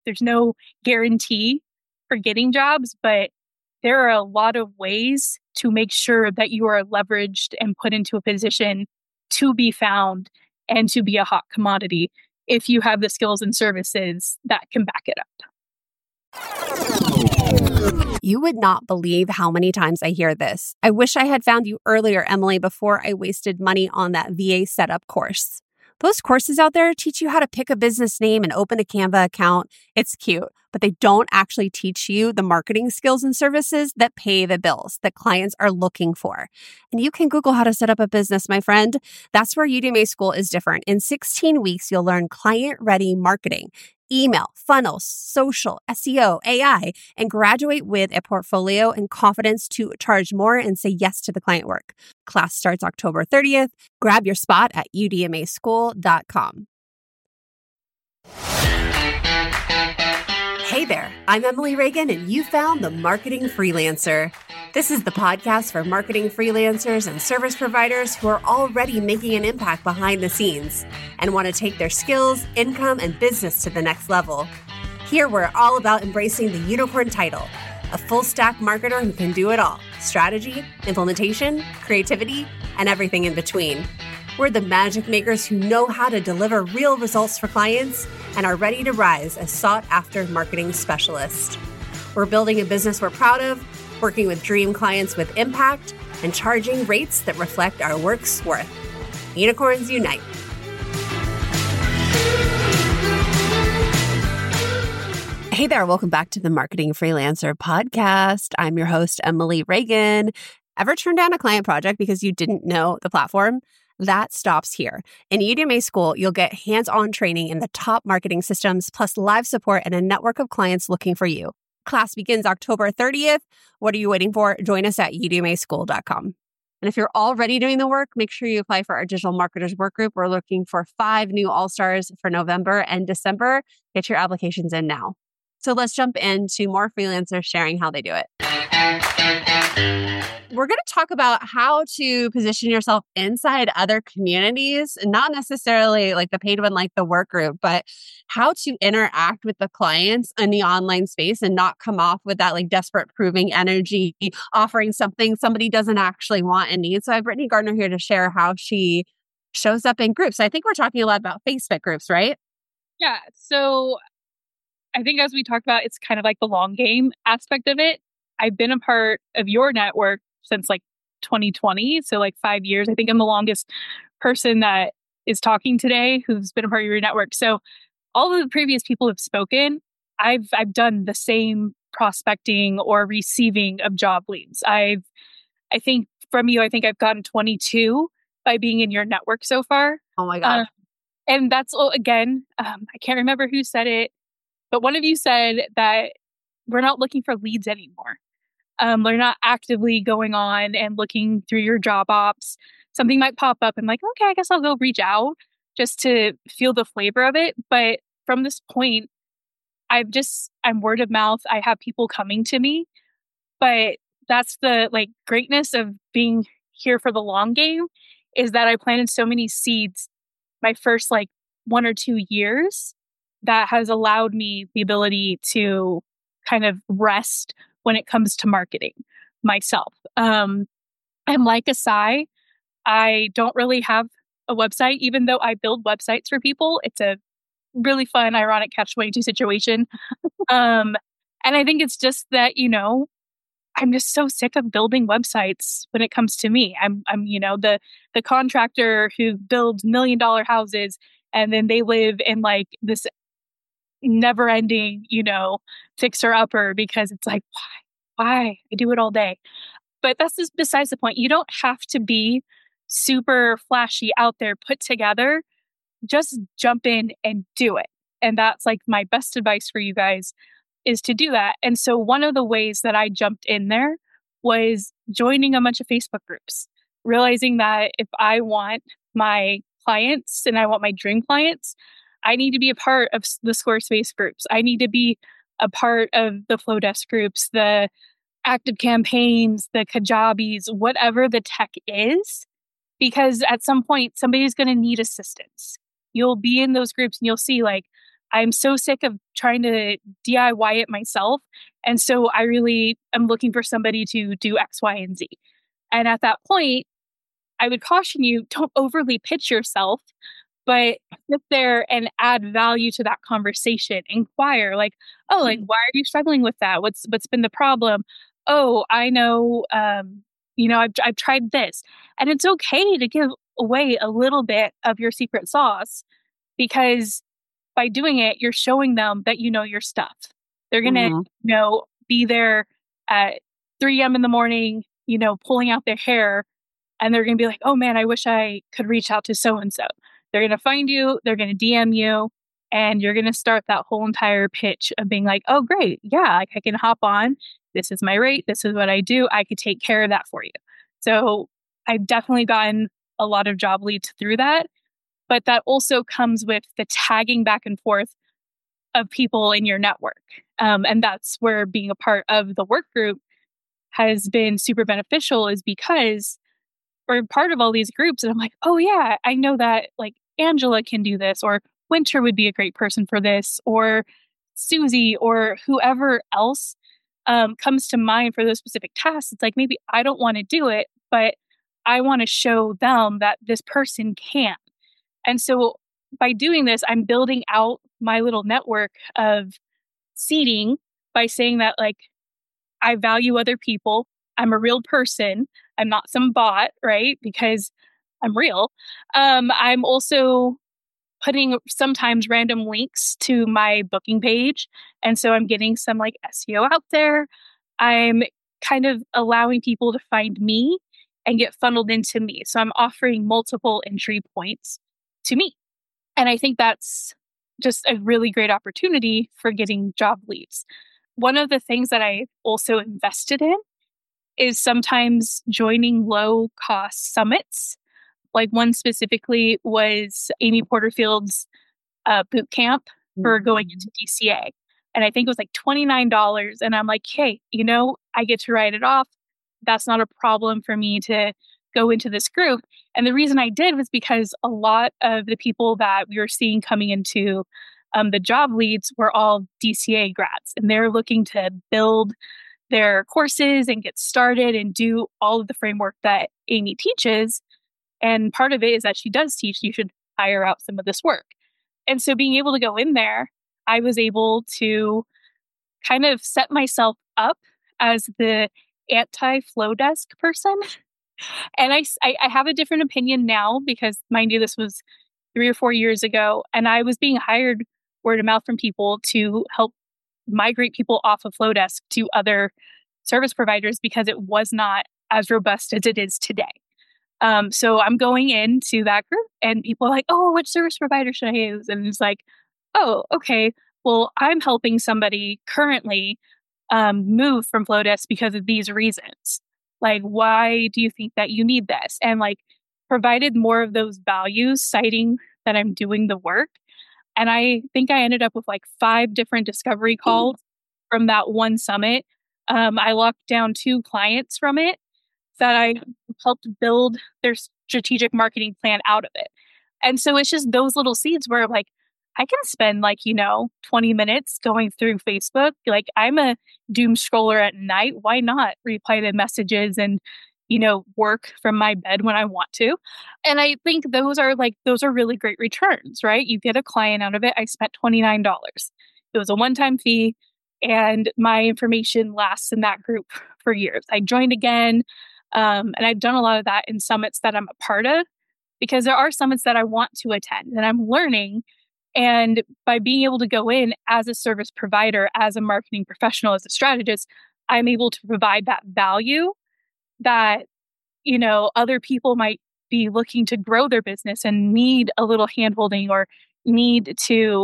there's no guarantee for getting jobs, but there are a lot of ways to make sure that you are leveraged and put into a position to be found and to be a hot commodity if you have the skills and services that can back it up. You would not believe how many times I hear this. I wish I had found you earlier, Emily, before I wasted money on that VA setup course. Those courses out there teach you how to pick a business name and open a Canva account. It's cute, but they don't actually teach you the marketing skills and services that pay the bills that clients are looking for. And you can Google how to set up a business, my friend. That's where Udemy School is different. In 16 weeks, you'll learn client-ready marketing, email, funnels, social, SEO, AI, and graduate with a portfolio and confidence to charge more and say yes to the client work. Class starts October 30th. Grab your spot at udemyschool.com. Hey there, I'm Emily Reagan, and you found The Marketing Freelancer. This is the podcast for marketing freelancers and service providers who are already making an impact behind the scenes and want to take their skills, income, and business to the next level. Here, we're all about embracing the unicorn title, a full-stack marketer who can do it all: strategy, implementation, creativity, and everything in between. We're the magic makers who know how to deliver real results for clients and are ready to rise as sought-after marketing specialists. We're building a business we're proud of, working with dream clients with impact, and charging rates that reflect our work's worth. Unicorns Unite. Hey there, welcome back to the Marketing Freelancer podcast. I'm your host, Emily Reagan. Ever turned down a client project because you didn't know the platform? That stops here. In Udemy School, you'll get hands-on training in the top marketing systems, plus live support and a network of clients looking for you. Class begins October 30th. What are you waiting for? Join us at udemyschool.com. And if you're already doing the work, make sure you apply for our Digital Marketers Workgroup. We're looking for 5 new All-Stars for November and December. Get your applications in now. So let's jump into more freelancers sharing how they do it. We're going to talk about how to position yourself inside other communities, not necessarily like the paid one, like the work group, but how to interact with the clients in the online space and not come off with that like desperate proving energy, offering something somebody doesn't actually want and need. So I have Brittany Gardner here to share how she shows up in groups. I think we're talking a lot about Facebook groups, right? Yeah. So I think as we talked about, it's kind of like the long game aspect of it. I've been a part of your network since like 2020. So like 5 years. I think I'm the longest person that is talking today who's been a part of your network. So all of the previous people who've spoken, I've done the same prospecting or receiving of job leads. I think from you, I think I've gotten 22 by being in your network so far. Oh my God. And that's, again, I can't remember who said it, but one of you said that we're not looking for leads anymore. They're not actively going on and looking through your job ops. Something might pop up and like, okay, I guess I'll go reach out just to feel the flavor of it. But from this point, I'm word of mouth. I have people coming to me, but that's the like greatness of being here for the long game is that I planted so many seeds my first like 1 or 2 years that has allowed me the ability to kind of rest when it comes to marketing myself. And like Asai, I don't really have a website, even though I build websites for people. It's a really fun, ironic catch-22 situation. And I think it's just that, I'm just so sick of building websites when it comes to me. I'm the contractor who builds $1 million houses and then they live in like this never ending, fixer upper because it's like, why? I do it all day. But that's just besides the point. You don't have to be super flashy out there, put together. Just jump in and do it. And that's like my best advice for you guys is to do that. And so one of the ways that I jumped in there was joining a bunch of Facebook groups, realizing that if I want my clients and I want my dream clients, I need to be a part of the Squarespace groups. I need to be a part of the Flowdesk groups, the Active Campaigns, the Kajabis, whatever the tech is, because at some point, somebody's going to need assistance. You'll be in those groups and you'll see like, I'm so sick of trying to DIY it myself. And so I really am looking for somebody to do X, Y, and Z. And at that point, I would caution you, don't overly pitch yourself, but sit there and add value to that conversation. Inquire, like, oh, like, why are you struggling with that? What's been the problem? Oh, I know, I've tried this. And it's okay to give away a little bit of your secret sauce, because by doing it, you're showing them that you know your stuff. They're going to, be there at 3 a.m. in the morning, pulling out their hair, and they're going to be like, oh man, I wish I could reach out to so-and-so. They're going to find you, they're going to DM you, and you're going to start that whole entire pitch of being like, oh, great. Yeah, like I can hop on. This is my rate. This is what I do. I could take care of that for you. So I've definitely gotten a lot of job leads through that. But that also comes with the tagging back and forth of people in your network. And that's where being a part of the work group has been super beneficial, is because we're part of all these groups. And I'm like, oh yeah, I know that like Angela can do this, or Winter would be a great person for this, or Susie, or whoever else comes to mind for those specific tasks. It's like, maybe I don't want to do it, but I want to show them that this person can. And so by doing this, I'm building out my little network of seeding by saying that, like, I value other people. I'm a real person. I'm not some bot, right? Because I'm real. I'm also putting sometimes random links to my booking page. And so I'm getting some like SEO out there. I'm kind of allowing people to find me and get funneled into me. So I'm offering multiple entry points to me. And I think that's just a really great opportunity for getting job leads. One of the things that I also invested in is sometimes joining low cost summits. Like one specifically was Amy Porterfield's boot camp for going into DCA. And I think it was like $29. And I'm like, hey, I get to write it off. That's not a problem for me to go into this group. And the reason I did was because a lot of the people that we were seeing coming into the job leads were all DCA grads, and they're looking to build their courses and get started and do all of the framework that Amy teaches. And part of it is that she does teach you should hire out some of this work. And so being able to go in there, I was able to kind of set myself up as the anti-flow desk person. And I have a different opinion now, because mind you, this was 3 or 4 years ago, and I was being hired word of mouth from people to help migrate people off of Flowdesk to other service providers, because it was not as robust as it is today. So I'm going into that group and people are like, oh, which service provider should I use? And it's like, oh, okay, well, I'm helping somebody currently move from Flowdesk because of these reasons. Like, why do you think that you need this? And like provided more of those values, citing that I'm doing the work. And I think I ended up with like 5 different discovery calls from that one summit. I locked down 2 clients from it that I helped build their strategic marketing plan out of it. And so it's just those little seeds where like, I can spend 20 minutes going through Facebook. Like, I'm a doom scroller at night. Why not reply to messages and, work from my bed when I want to? And I think those are really great returns, right? You get a client out of it. I spent $29. It was a one-time fee, and my information lasts in that group for years. I joined again, and I've done a lot of that in summits that I'm a part of, because there are summits that I want to attend and I'm learning. And by being able to go in as a service provider, as a marketing professional, as a strategist, I'm able to provide that value that, other people might be looking to grow their business and need a little handholding or need to,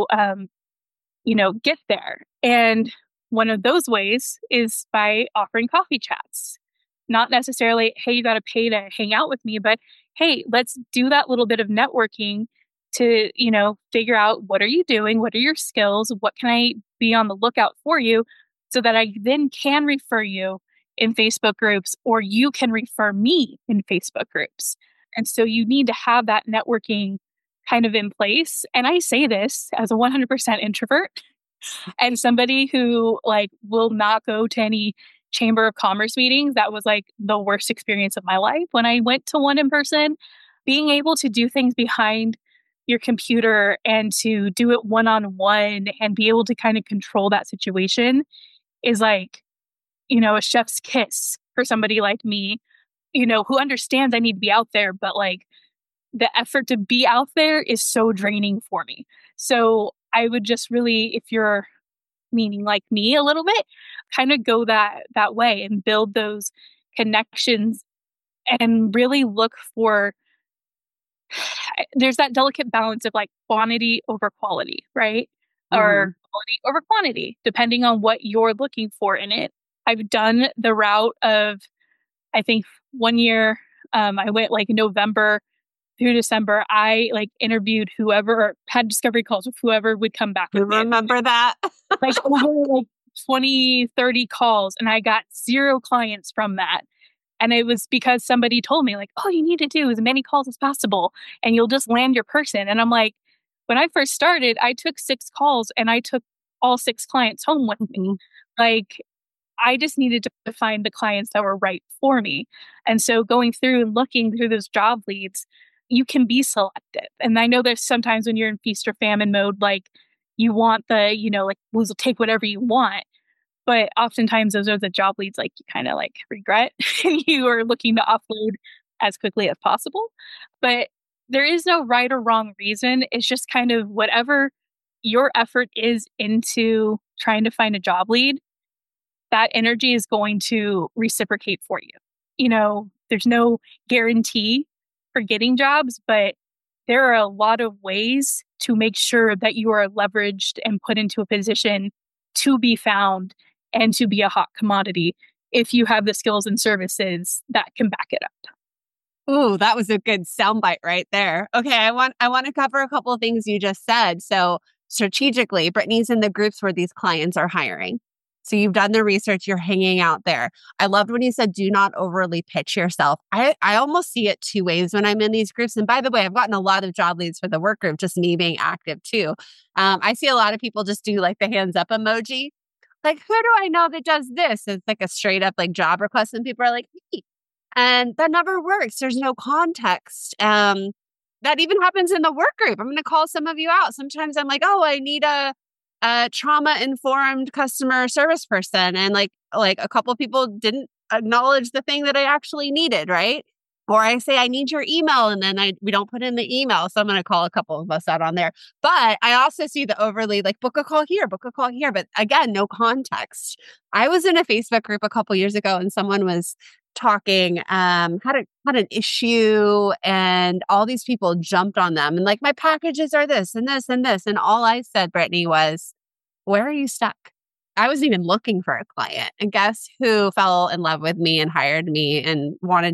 get there. And one of those ways is by offering coffee chats. Not necessarily, hey, you got to pay to hang out with me, but hey, let's do that little bit of networking to, figure out, what are you doing? What are your skills? What can I be on the lookout for you, so that I then can refer you in Facebook groups, or you can refer me in Facebook groups. And so you need to have that networking kind of in place. And I say this as a 100% introvert and somebody who like will not go to any chamber of commerce meetings. That was like the worst experience of my life when I went to one in person. Being able to do things behind your computer and to do it one-on-one and be able to kind of control that situation is like, a chef's kiss for somebody like me, who understands I need to be out there, but like the effort to be out there is so draining for me. So I would just really, if you're meaning like me a little bit, kind of go that way and build those connections and really look for, there's that delicate balance of like quantity over quality, right? Or quality over quantity, depending on what you're looking for in it. I've done the route of, I think 1 year, I went like November through December. I like interviewed whoever or had discovery calls with whoever would come back. I remember that. Like over like 20, 30 calls. And I got 0 clients from that. And it was because somebody told me like, oh, you need to do as many calls as possible and you'll just land your person. And I'm like, when I first started, I took 6 calls and I took all 6 clients home with me. Like, I just needed to find the clients that were right for me. And so going through and looking through those job leads, you can be selective. And I know there's sometimes when you're in feast or famine mode, like you want the, like we'll take whatever you want. But oftentimes those are the job leads like you kind of like regret and you are looking to offload as quickly as possible. But there is no right or wrong reason. It's just kind of whatever your effort is into trying to find a job lead, that energy is going to reciprocate for you. There's no guarantee for getting jobs, but there are a lot of ways to make sure that you are leveraged and put into a position to be found and to be a hot commodity if you have the skills and services that can back it up. Ooh, that was a good soundbite right there. Okay, I want to cover a couple of things you just said. So strategically, Brittany's in the groups where these clients are hiring. So you've done the research, you're hanging out there. I loved when you said, do not overly pitch yourself. I almost see it 2 ways when I'm in these groups. And by the way, I've gotten a lot of job leads for the work group, just me being active too. I see a lot of people just do like the hands up emoji. Like, who do I know that does this? It's like a straight up like job request. And people are like, me. And that never works. There's no context. That even happens in the work group. I'm going to call some of you out. Sometimes I'm like, oh, I need a trauma-informed customer service person. And like a couple of people didn't acknowledge the thing that I actually needed, right? Or I say, I need your email. And then we don't put in the email. So I'm going to call a couple of us out on there. But I also see the overly like book a call here. But again, no context. I was in a Facebook group a couple years ago and someone was talking, had an issue and all these people jumped on them and like, my packages are this and this and this. And all I said, Brittany, was, where are you stuck? I wasn't even looking for a client. And guess who fell in love with me and hired me and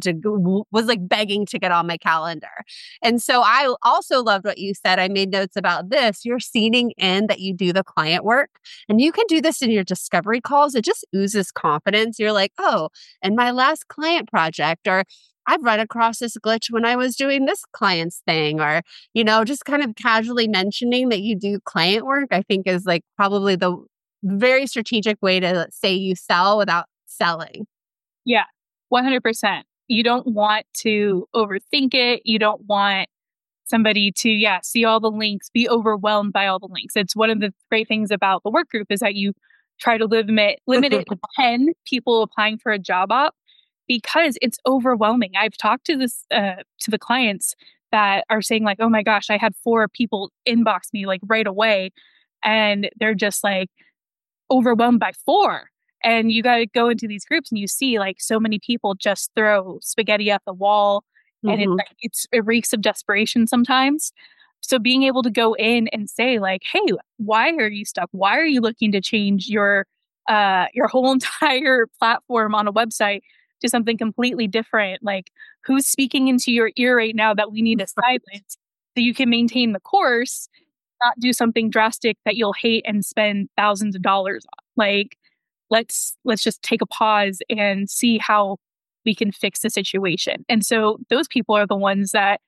was like begging to get on my calendar. And so I also loved what you said. I made notes about this. You're seeding in that you do the client work and you can do this in your discovery calls. It just oozes confidence. You're like, oh, and my last client project, or I've run across this glitch when I was doing this client's thing, or, just kind of casually mentioning that you do client work, I think is like probably the very strategic way to say you sell without selling. Yeah, 100%. You don't want to overthink it. You don't want somebody to, see all the links, be overwhelmed by all the links. It's one of the great things about the work group is that you try to limit it to 10 people applying for a job op because it's overwhelming. I've talked to the clients that are saying like, oh my gosh, I had 4 people inbox me like right away. And they're just like, overwhelmed by 4. And you got to go into these groups and you see like so many people just throw spaghetti at the wall and it reeks of desperation sometimes. So being able to go in and say like, hey, why are you stuck? Why are you looking to change your whole entire platform on a website to something completely different? Like, who's speaking into your ear right now that we need to silence so you can maintain the course, not do something drastic that you'll hate and spend thousands of dollars on. Like, let's just take a pause and see how we can fix the situation. And so those people are the ones that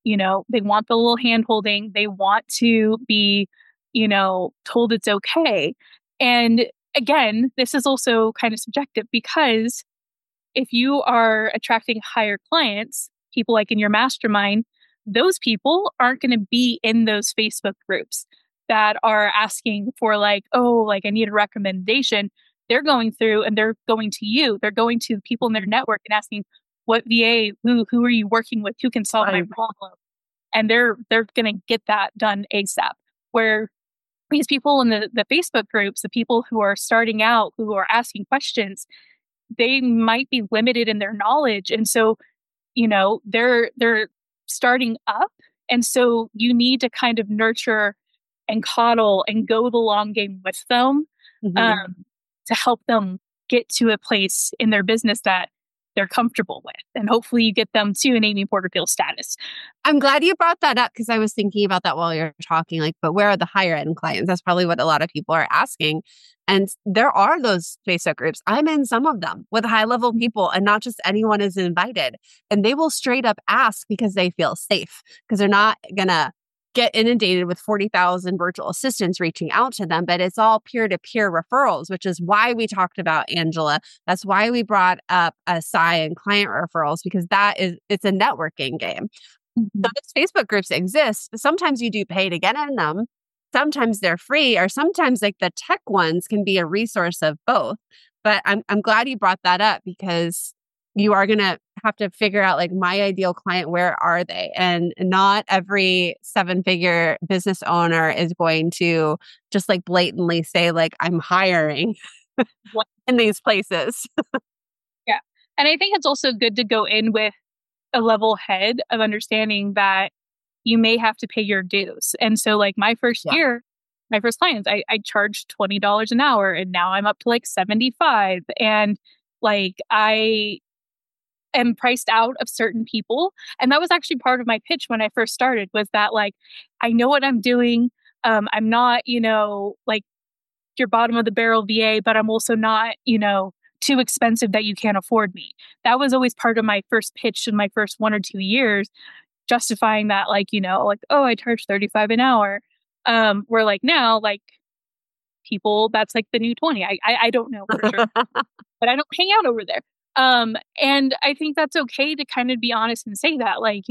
They want the little hand holding. They want to be, told it's okay. And again, this is also kind of subjective because if you are attracting higher clients, people like in your mastermind, those people aren't going to be in those Facebook groups that are asking for like, oh, like I need a recommendation. They're going through and they're going to you. They're going to people in their network and asking, what VA, who are you working with? Who can solve my problem? And they're going to get that done ASAP. Where these people in the Facebook groups, the people who are starting out, who are asking questions, they might be limited in their knowledge. And so, they're starting up. And so you need to kind of nurture and coddle and go the long game with them to help them get to a place in their business that they're comfortable with. And hopefully you get them to an Amy Porterfield status. I'm glad you brought that up because I was thinking about that while you're talking, like, but where are the higher end clients? That's probably what a lot of people are asking. And there are those Facebook groups. I'm in some of them with high level people and not just anyone is invited. And they will straight up ask because they feel safe because they're not going to get inundated with 40,000 virtual assistants reaching out to them, but it's all peer-to-peer referrals, which is why we talked about Angela. That's why we brought up Sai and client referrals, because it's a networking game. So those Facebook groups exist, but sometimes you do pay to get in them. Sometimes they're free, or sometimes like the tech ones can be a resource of both. But I'm glad you brought that up because you are going to have to figure out like my ideal client, where are they? And not every 7-figure business owner is going to just like blatantly say like, I'm hiring in these places. Yeah. And I think it's also good to go in with a level head of understanding that you may have to pay your dues. And so like my first year, my first clients, I charged $20 an hour and now I'm up to like 75. And like I am priced out of certain people. And that was actually part of my pitch when I first started, was that like, I know what I'm doing. I'm not, like your bottom of the barrel VA, but I'm also not, too expensive that you can't afford me. That was always part of my first pitch in my first 1 or 2 years, justifying that like, oh, I charge 35 an hour. Where like now, like people, that's like the new 20. I don't know for sure, but I don't hang out over there. And I think that's okay to kind of be honest and say that, like,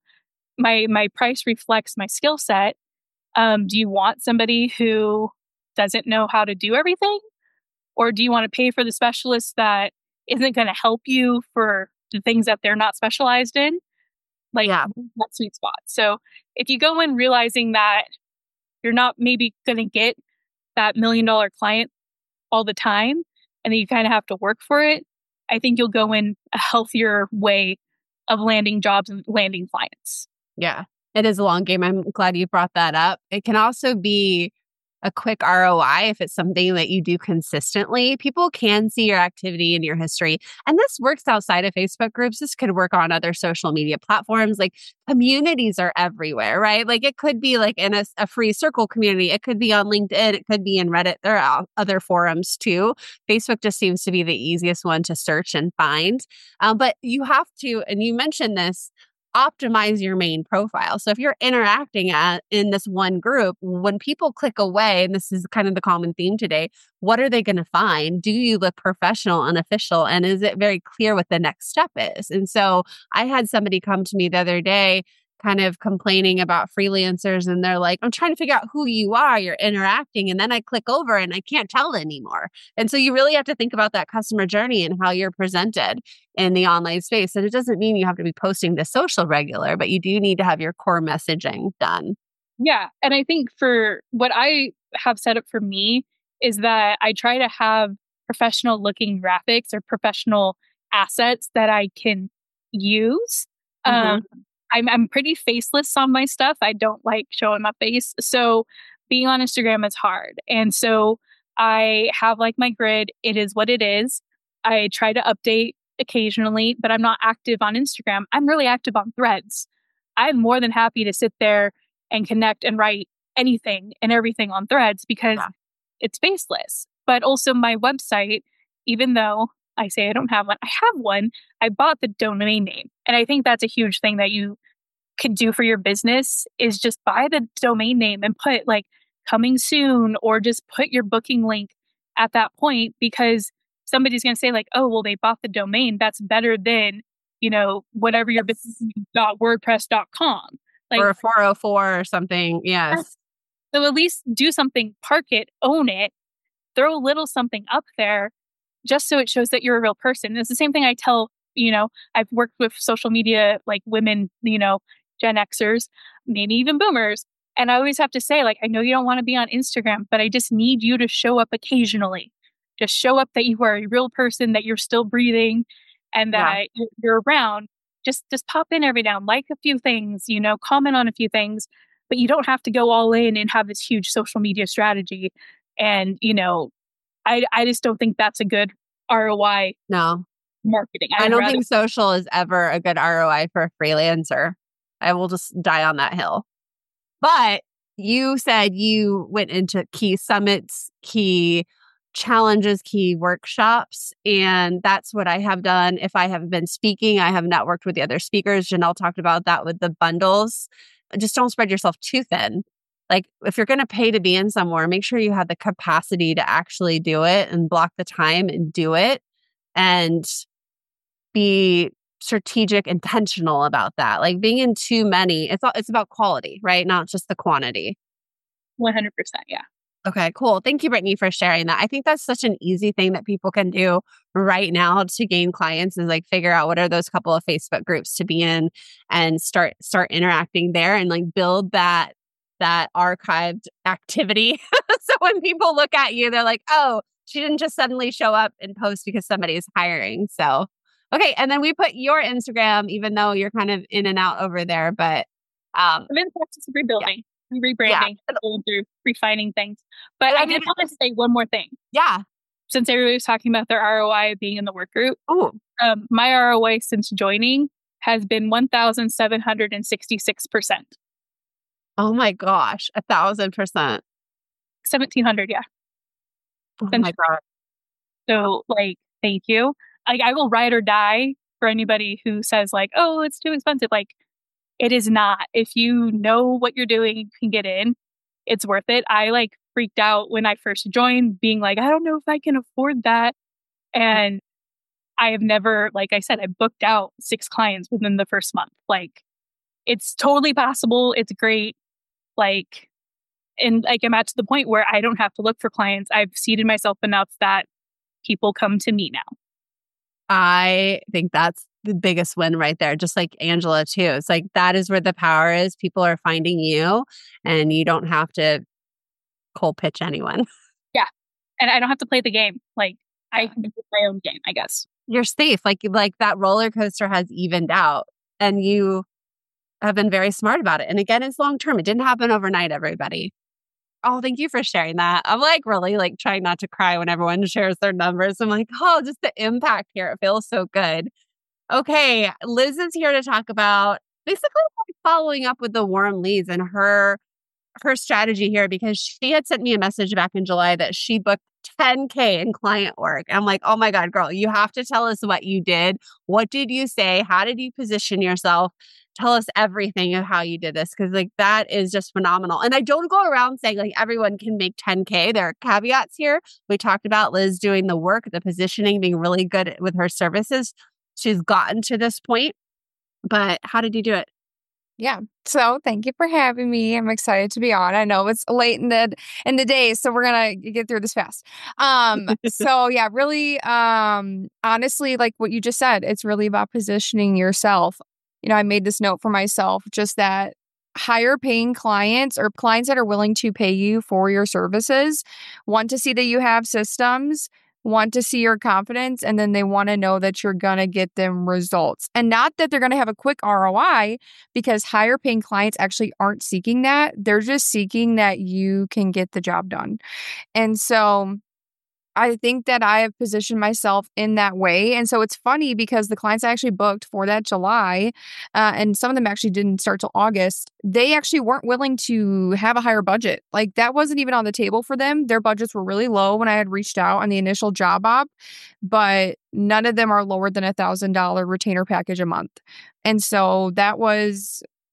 my price reflects my skill set. Do you want somebody who doesn't know how to do everything? Or do you want to pay for the specialist that isn't going to help you for the things that they're not specialized in? Like that sweet spot. So if you go in realizing that you're not maybe going to get that $1 million client all the time, and then you kind of have to work for it, I think you'll go in a healthier way of landing jobs and landing clients. Yeah, it is a long game. I'm glad you brought that up. It can also be a quick ROI if it's something that you do consistently. People can see your activity and your history. And this works outside of Facebook groups. This could work on other social media platforms. Like communities are everywhere, right? Like it could be like in a free circle community. It could be on LinkedIn. It could be in Reddit. There are other forums too. Facebook just seems to be the easiest one to search and find. But you have to, and you mentioned this, optimize your main profile. So if you're interacting in this one group, when people click away, and this is kind of the common theme today, what are they going to find? Do you look professional and official? And is it very clear what the next step is? And so I had somebody come to me the other day kind of complaining about freelancers, and they're like, I'm trying to figure out who you are, you're interacting, and then I click over and I can't tell anymore. And so you really have to think about that customer journey and how you're presented in the online space. And it doesn't mean you have to be posting to social regular, but you do need to have your core messaging done. Yeah. And I think for what I have set up for me is that I try to have professional looking graphics or professional assets that I can use. I'm pretty faceless on my stuff. I don't like showing my face. So being on Instagram is hard. And so I have like my grid. It is what it is. I try to update occasionally, but I'm not active on Instagram. I'm really active on Threads. I'm more than happy to sit there and connect and write anything and everything on Threads because it's faceless. But also my website, even though I say I don't have one, I have one. I bought the domain name. And I think that's a huge thing that you could do for your business is just buy the domain name and put like coming soon, or just put your booking link at that point, because somebody's going to say like, oh, well, they bought the domain. That's better than, whatever your business.wordpress.com. Like, or a 404 or something. Yes. So at least do something, park it, own it, throw a little something up there just so it shows that you're a real person. It's the same thing I tell, I've worked with social media, like women, Gen Xers, maybe even boomers. And I always have to say, like, I know you don't want to be on Instagram, but I just need you to show up occasionally. Just show up that you are a real person, that you're still breathing, and that you're around. Just pop in every now and like a few things, comment on a few things, but you don't have to go all in and have this huge social media strategy. And, I just don't think that's a good ROI. No. Marketing. I don't think social is ever a good ROI for a freelancer. I will just die on that hill. But you said you went into key summits, key challenges, key workshops, and that's what I have done. If I have been speaking, I have networked with the other speakers. Janelle talked about that with the bundles. Just don't spread yourself too thin. Like, if you're going to pay to be in somewhere, make sure you have the capacity to actually do it and block the time and do it, and be strategic, intentional about that. Like, being in too many, it's about quality, right? Not just the quantity. 100%. Yeah. Okay, cool. Thank you, Brittany, for sharing that. I think that's such an easy thing that people can do right now to gain clients, is like figure out what are those couple of Facebook groups to be in and start interacting there, and like build that archived activity. So when people look at you, they're like, oh, she didn't just suddenly show up and post because somebody is hiring. So, okay. And then we put your Instagram, even though you're kind of in and out over there, but I'm in the process of rebuilding, rebranding, going through refining things. But I did want to say one more thing. Yeah. Since everybody was talking about their ROI being in the work group, my ROI since joining has been 1,766%. Oh my gosh, 1,000%. 1,700, yeah. Oh my God. So, like, thank you. Like, I will ride or die for anybody who says like, oh, it's too expensive. Like, it is not. If you know what you're doing, you can get in. It's worth it. I like freaked out when I first joined, being like, I don't know if I can afford that. And I have never, like I said, I booked out 6 clients within the first month. Like, it's totally possible. It's great. Like, and like, I'm at to the point where I don't have to look for clients. I've seeded myself enough that people come to me now. I think that's the biggest win right there. Just like Angela too. It's like, that is where the power is. People are finding you and you don't have to cold pitch anyone. Yeah. And I don't have to play the game. Like, I can do my own game, I guess. You're safe. Like that roller coaster has evened out, and you have been very smart about it. And again, it's long term. It didn't happen overnight, everybody. Oh, thank you for sharing that. I'm like really like trying not to cry when everyone shares their numbers. I'm like, oh, just the impact here. It feels so good. Okay. Liz is here to talk about basically following up with the warm leads and her strategy here, because she had sent me a message back in July that she booked 10K in client work. I'm like, oh my God, girl, you have to tell us what you did. What did you say? How did you position yourself? Tell us everything of how you did this, because like that is just phenomenal. And I don't go around saying like everyone can make 10K. There are caveats here. We talked about Liz doing the work, the positioning, being really good with her services. She's gotten to this point. But how did you do it? Yeah. So thank you for having me. I'm excited to be on. I know it's late in the day, so we're gonna get through this fast. So yeah, really, honestly, like what you just said, it's really about positioning yourself. You know, I made this note for myself, just that higher paying clients or clients that are willing to pay you for your services want to see that you have systems, want to see your confidence, and then they want to know that you're going to get them results. And not that they're going to have a quick ROI, because higher paying clients actually aren't seeking that. They're just seeking that you can get the job done. And so I think that I have positioned myself in that way. And so it's funny because the clients I actually booked for that July, and some of them actually didn't start till August, they actually weren't willing to have a higher budget. Like that wasn't even on the table for them. Their budgets were really low when I had reached out on the initial job op, but none of them are lower than $1,000 retainer package a month. And so that was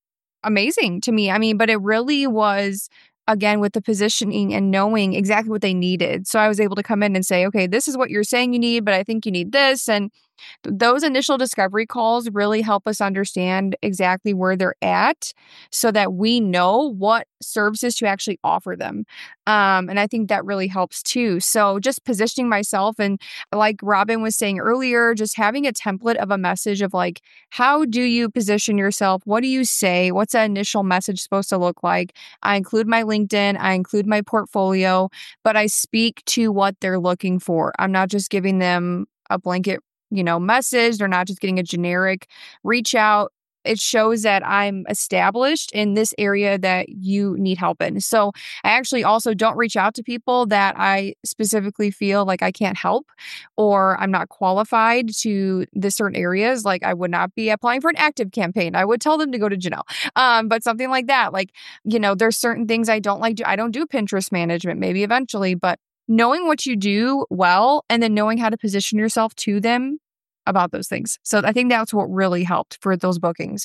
amazing to me. I mean, but it really was, again, with the positioning and knowing exactly what they needed. So I was able to come in and say, okay, this is what you're saying you need, but I think you need this. And those initial discovery calls really help us understand exactly where they're at so that we know what services to actually offer them. And I think that really helps too. So just positioning myself, and like Robin was saying earlier, just having a template of a message of like, how do you position yourself? What do you say? What's that initial message supposed to look like? I include my LinkedIn, I include my portfolio, but I speak to what they're looking for. I'm not just giving them a blanket message. They're not just getting a generic reach out. It shows that I'm established in this area that you need help in. So I actually also don't reach out to people that I specifically feel like I can't help or I'm not qualified to the certain areas. Like I would not be applying for an active campaign. I would tell them to go to Janelle. But something like that, like, there's certain things I don't like. I don't do Pinterest management, maybe eventually, but knowing what you do well and then knowing how to position yourself to them about those things. So I think that's what really helped for those bookings.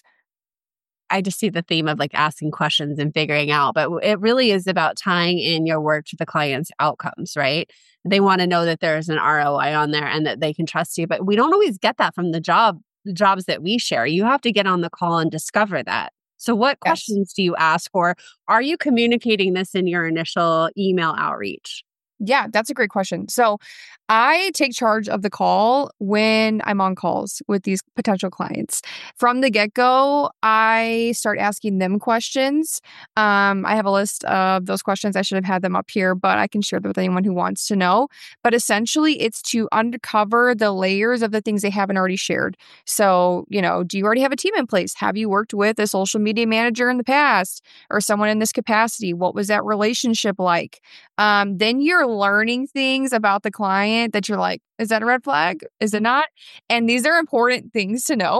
I just see the theme of like asking questions and figuring out, but it really is about tying in your work to the client's outcomes, right? They want to know that there's an ROI on there and that they can trust you, but we don't always get that from the jobs that we share. You have to get on the call and discover that. So what questions do you ask, or are you communicating this in your initial email outreach? Yeah, that's a great question. So I take charge of the call when I'm on calls with these potential clients. From the get-go, I start asking them questions. I have a list of those questions. I should have had them up here, but I can share them with anyone who wants to know. But essentially, it's to uncover the layers of the things they haven't already shared. So, do you already have a team in place? Have you worked with a social media manager in the past or someone in this capacity? What was that relationship like? Then you're learning things about the client that you're like, is that a red flag? Is it not? And these are important things to know.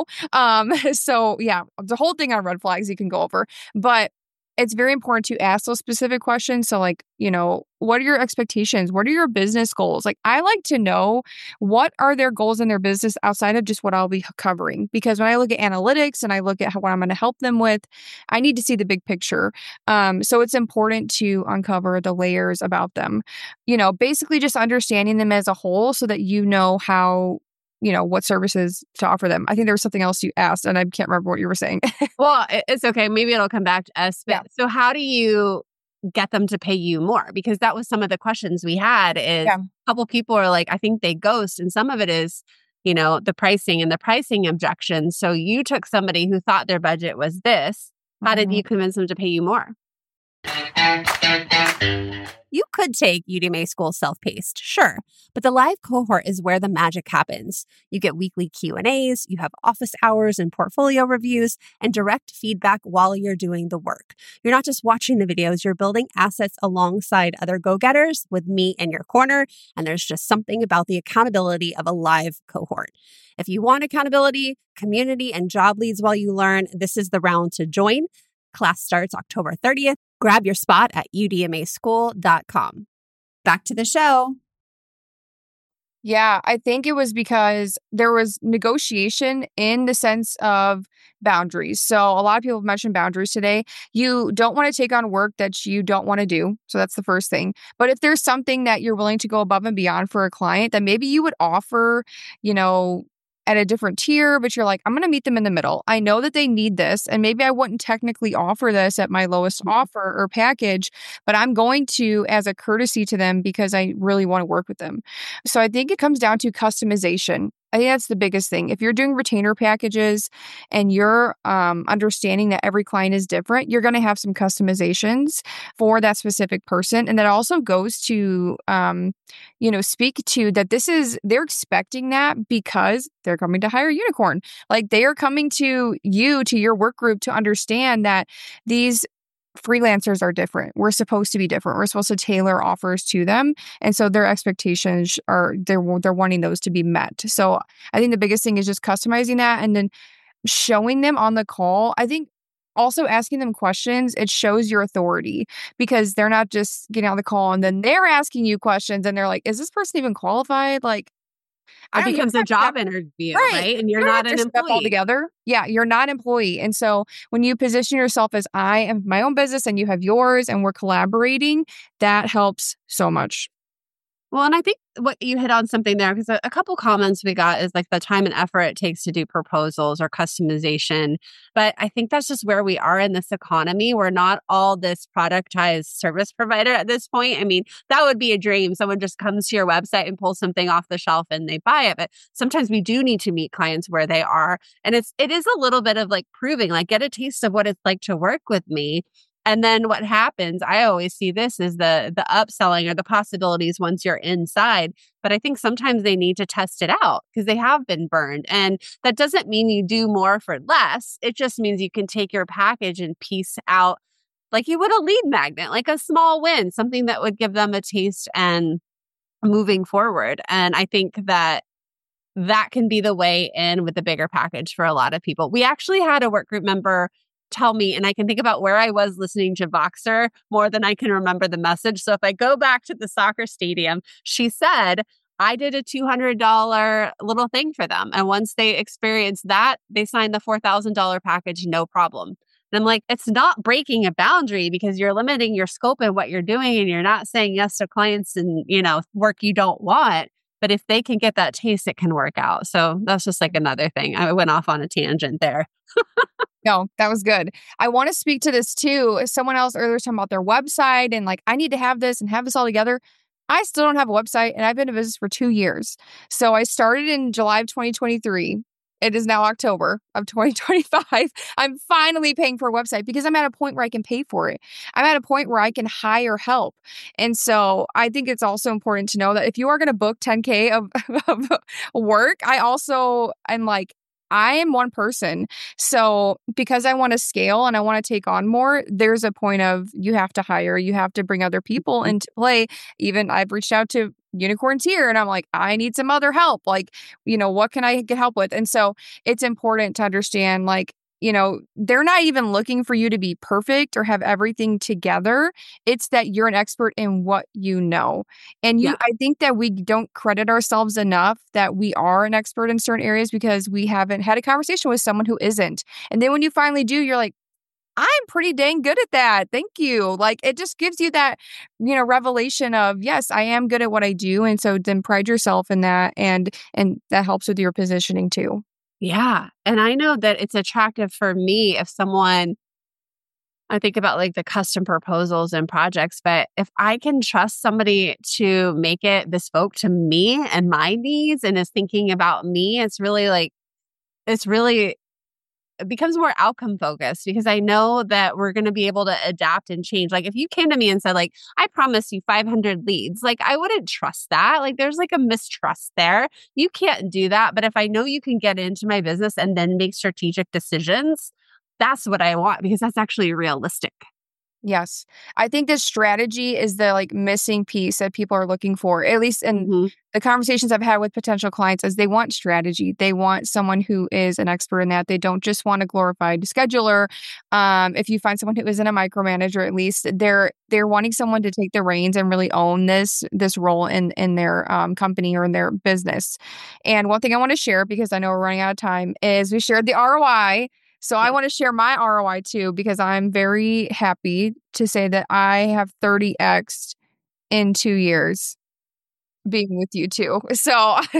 So yeah, the whole thing on red flags you can go over, but it's very important to ask those specific questions. So like, what are your expectations? What are your business goals? Like I like to know what are their goals in their business outside of just what I'll be covering. Because when I look at analytics and I look at what I'm going to help them with, I need to see the big picture. So it's important to uncover the layers about them, basically just understanding them as a whole so that how what services to offer them. I think there was something else you asked and I can't remember what you were saying. Well, it's okay. Maybe it'll come back to us. But Yeah. So how do you get them to pay you more? Because that was some of the questions we had is a couple people are like, I think they ghost. And some of it is, the pricing and the pricing objections. So you took somebody who thought their budget was this. How did you convince them to pay you more? You could take UDMA School self-paced, sure, but the live cohort is where the magic happens. You get weekly Q&As, you have office hours and portfolio reviews, and direct feedback while you're doing the work. You're not just watching the videos, you're building assets alongside other go-getters with me in your corner, and there's just something about the accountability of a live cohort. If you want accountability, community, and job leads while you learn, this is the round to join. Class starts October 30th. Grab your spot at udmaschool.com. Back to the show. Yeah, I think it was because there was negotiation in the sense of boundaries. So a lot of people have mentioned boundaries today. You don't want to take on work that you don't want to do. So that's the first thing. But if there's something that you're willing to go above and beyond for a client, then maybe you would offer, at a different tier, but you're like, I'm going to meet them in the middle. I know that they need this, and maybe I wouldn't technically offer this at my lowest offer or package, but I'm going to as a courtesy to them because I really want to work with them. So I think it comes down to customization. I think that's the biggest thing. If you're doing retainer packages and you're understanding that every client is different, you're going to have some customizations for that specific person. And that also goes to, speak to that they're expecting that because they're coming to hire a unicorn. Like they are coming to your work group to understand that these freelancers are different. We're supposed to be different. We're supposed to tailor offers to them. And so their expectations they're wanting those to be met. So I think the biggest thing is just customizing that and then showing them on the call. I think also asking them questions, it shows your authority because they're not just getting on the call and then they're asking you questions and they're like, is this person even qualified? Like, I It don't, you becomes don't a have to have, job interview, right. right? And you're You don't have not your an stuff all employee. together. Yeah, you're not an employee. And so when you position yourself as I am my own business and you have yours and we're collaborating, that helps so much. Well, and I think what you hit on something there, because a couple comments we got is like the time and effort it takes to do proposals or customization. But I think that's just where we are in this economy. We're not all this productized service provider at this point. I mean, that would be a dream. Someone just comes to your website and pulls something off the shelf and they buy it. But sometimes we do need to meet clients where they are. And it is a little bit of like proving, like get a taste of what it's like to work with me. And then what happens, I always see this as the upselling or the possibilities once you're inside. But I think sometimes they need to test it out because they have been burned. And that doesn't mean you do more for less. It just means you can take your package and piece out like you would a lead magnet, like a small win, something that would give them a taste and moving forward. And I think that can be the way in with the bigger package for a lot of people. We actually had a work group member tell me, and I can think about where I was listening to Voxer more than I can remember the message. So if I go back to the soccer stadium, she said, I did a $200 little thing for them. And once they experienced that, they signed the $4,000 package, no problem. And I'm like, it's not breaking a boundary because you're limiting your scope and what you're doing and you're not saying yes to clients and, work you don't want. But if they can get that taste, it can work out. So that's just like another thing. I went off on a tangent there. No, that was good. I want to speak to this too. Someone else earlier was talking about their website and like, I need to have this and have this all together. I still don't have a website and I've been in business for 2 years. So I started in July of 2023. It is now October of 2025. I'm finally paying for a website because I'm at a point where I can pay for it. I'm at a point where I can hire help. And so I think it's also important to know that if you are going to book 10K of work, I'm like, I am one person. So because I want to scale and I want to take on more, there's a point of you have to hire, you have to bring other people into play. Even I've reached out to unicorns here and I'm like, I need some other help. Like, what can I get help with? And so it's important to understand, like, they're not even looking for you to be perfect or have everything together. It's that you're an expert in what you know. And I think that we don't credit ourselves enough that we are an expert in certain areas because we haven't had a conversation with someone who isn't. And then when you finally do, you're like, I'm pretty dang good at that. Thank you. Like, it just gives you that, revelation of, yes, I am good at what I do. And so then pride yourself in that. And that helps with your positioning too. Yeah. And I know that it's attractive for me if I think about like the custom proposals and projects, but if I can trust somebody to make it bespoke to me and my needs and is thinking about me, it becomes more outcome focused because I know that we're going to be able to adapt and change. Like if you came to me and said like, I promise you 500 leads, like I wouldn't trust that. Like there's like a mistrust there. You can't do that. But if I know you can get into my business and then make strategic decisions, that's what I want because that's actually realistic. Yes. I think this strategy is the like missing piece that people are looking for, at least in the conversations I've had with potential clients, is they want strategy. They want someone who is an expert in that. They don't just want a glorified scheduler. If you find someone who isn't a micromanager, at least they're wanting someone to take the reins and really own this role in their company or in their business. And one thing I want to share, because I know we're running out of time, is we shared the ROI. So I want to share my ROI too, because I'm very happy to say that I have 30x in 2 years being with you too. So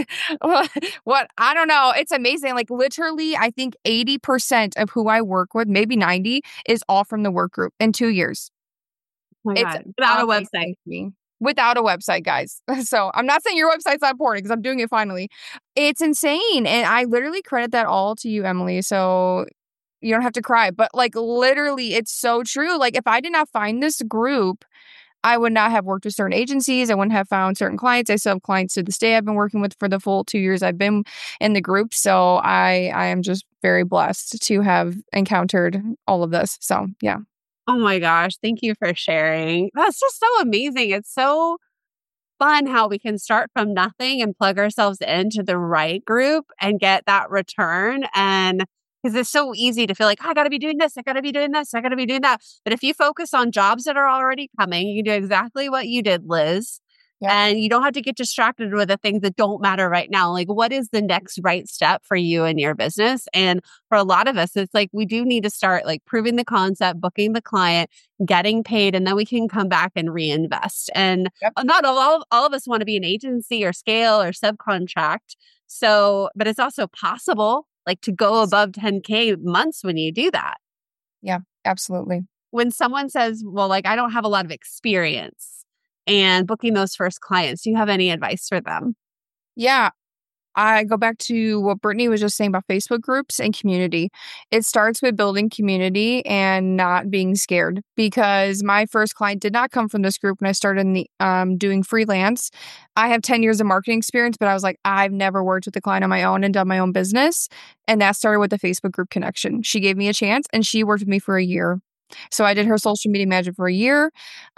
I don't know. It's amazing. Like literally, I think 80% of who I work with, maybe 90, is all from the work group in 2 years. Oh my God. Without a website. Without a website, guys. So I'm not saying your website's not important because I'm doing it finally. It's insane. And I literally credit that all to you, Emily. So you don't have to cry, but like literally it's so true. Like if I did not find this group, I would not have worked with certain agencies. I wouldn't have found certain clients. I still have clients to this day I've been working with for the full 2 years I've been in the group. So I am just very blessed to have encountered all of this. So yeah. Oh my gosh. Thank you for sharing. That's just so amazing. It's so fun how we can start from nothing and plug ourselves into the right group and get that return. And because it's so easy to feel like, I got to be doing this. I got to be doing this. I got to be doing that. But if you focus on jobs that are already coming, you can do exactly what you did, Liz. Yep. And you don't have to get distracted with the things that don't matter right now. Like, what is the next right step for you and your business? And for a lot of us, it's like we do need to start like proving the concept, booking the client, getting paid, and then we can come back and reinvest. And Yep. not all of us want to be an agency or scale or subcontract. So, but it's also possible like to go above 10K months when you do that. Yeah, absolutely. When someone says, well, like, I don't have a lot of experience and booking those first clients, do you have any advice for them? Yeah. I go back to what Brittany was just saying about Facebook groups and community. It starts with building community and not being scared, because my first client did not come from this group when I started in the, doing freelance. I have 10 years of marketing experience, but I was like, I've never worked with a client on my own and done my own business. And that started with the Facebook group connection. She gave me a chance and she worked with me for a year. So I did her social media manager for a year.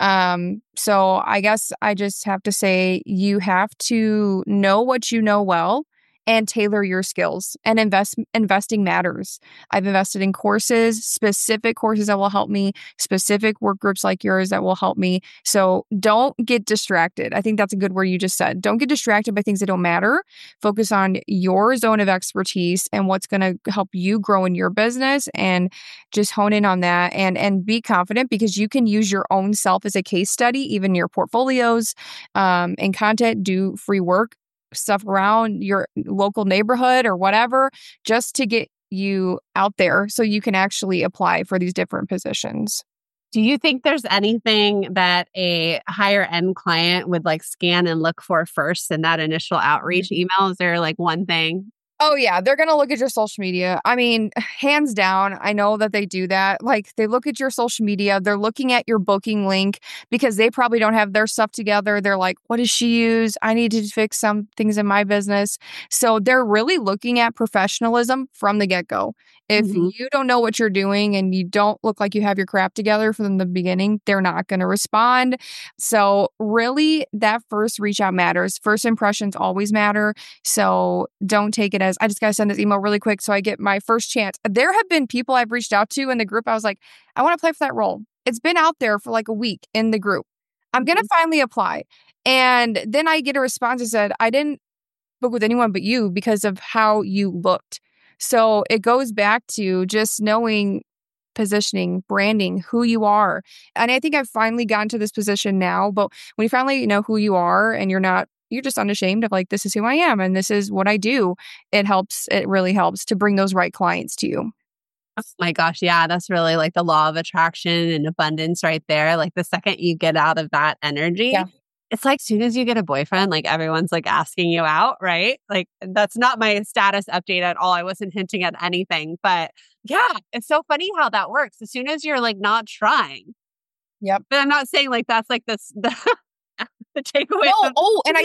So I guess I just have to say, you have to know what you know well and tailor your skills, and investing matters. I've invested in courses, specific courses that will help me, specific work groups like yours that will help me. So don't get distracted. I think that's a good word you just said. Don't get distracted by things that don't matter. Focus on your zone of expertise and what's going to help you grow in your business, and just hone in on that, and be confident, because you can use your own self as a case study, even your portfolios, and content, do free work stuff around your local neighborhood or whatever, just to get you out there so you can actually apply for these different positions. Do you think there's anything that a higher end client would like scan and look for first in that initial outreach email? Is there like one thing? Oh, yeah. They're going to look at your social media. I mean, hands down, I know that they do that. Like, they look at your social media. They're looking at your booking link because they probably don't have their stuff together. They're like, what does she use? I need to fix some things in my business. So they're really looking at professionalism from the get-go. If you don't know what you're doing and you don't look like you have your crap together from the beginning, they're not going to respond. So really, that first reach out matters. First impressions always matter. So don't take it as, I just got to send this email really quick so I get my first chance. There have been people I've reached out to in the group. I was like, I want to apply for that role. It's been out there for like a week in the group. I'm going to finally apply. And then I get a response that said, I didn't book with anyone but you because of how you looked. So it goes back to just knowing positioning, branding, who you are. And I think I've finally gotten to this position now, but when you finally know who you are and you're just unashamed of like, this is who I am and this is what I do, it really helps to bring those right clients to you. Oh my gosh. Yeah. That's really like the law of attraction and abundance right there. Like the second you get out of that energy, it's like as soon as you get a boyfriend, like everyone's like asking you out, right? Like that's not my status update at all. I wasn't hinting at anything, but yeah, it's so funny how that works. As soon as you're like not trying. Yep. But I'm not saying like that's like this, the takeaway. No, and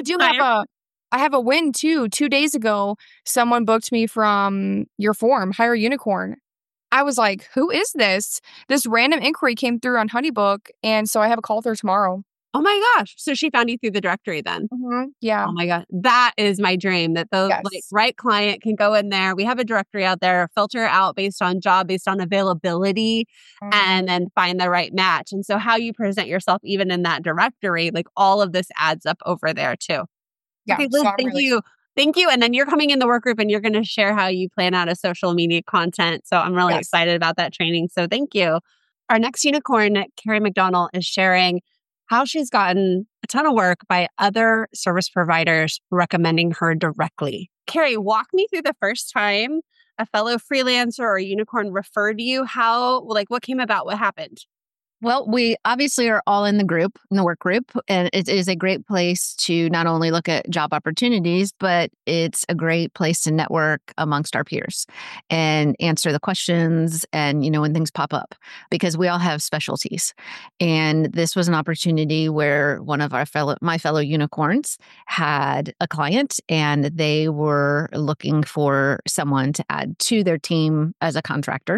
I have a win too. 2 days ago, someone booked me from your forum, Hire Unicorn. I was like, who is this? This random inquiry came through on Honeybook. And so I have a call with her tomorrow. Oh my gosh. So she found you through the directory then. Yeah. Oh my God. That is my dream, that the like right client can go in there. We have a directory out there, filter out based on job, based on availability, and then find the right match. And so how you present yourself, even in that directory, like all of this adds up over there too. Yeah. Okay, Liz, thank you. Thank you. And then you're coming in the work group and you're going to share how you plan out a social media content. So I'm really excited about that training. So thank you. Our next unicorn, Carrie McDonald, is sharing how she's gotten a ton of work by other service providers recommending her directly. Carrie, walk me through the first time a fellow freelancer or unicorn referred you. What came about? What happened? Well, we obviously are all in the work group, and it is a great place to not only look at job opportunities, but it's a great place to network amongst our peers and answer the questions and, when things pop up, because we all have specialties. And this was an opportunity where one of my fellow unicorns had a client and they were looking for someone to add to their team as a contractor.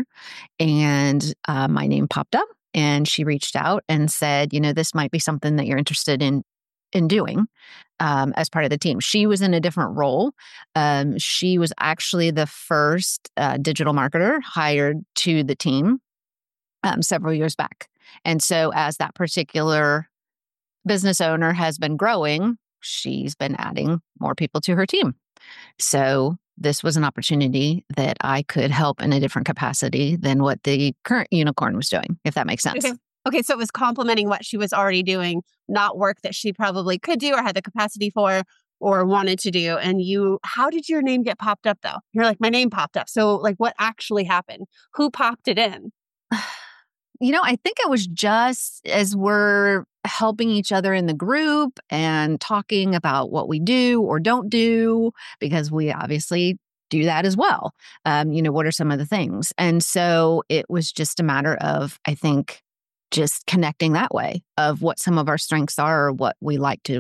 And my name popped up. And she reached out and said, this might be something that you're interested in doing as part of the team. She was in a different role. She was actually the first digital marketer hired to the team several years back. And so as that particular business owner has been growing, she's been adding more people to her team. So this was an opportunity that I could help in a different capacity than what the current unicorn was doing, if that makes sense. Okay, so it was complementing what she was already doing, not work that she probably could do or had the capacity for or wanted to do. And how did your name get popped up though? You're like, my name popped up. So like what actually happened? Who popped it in? I think it was just as we're helping each other in the group and talking about what we do or don't do, because we obviously do that as well. What are some of the things? And so it was just a matter of, I think, just connecting that way of what some of our strengths are or what we like to,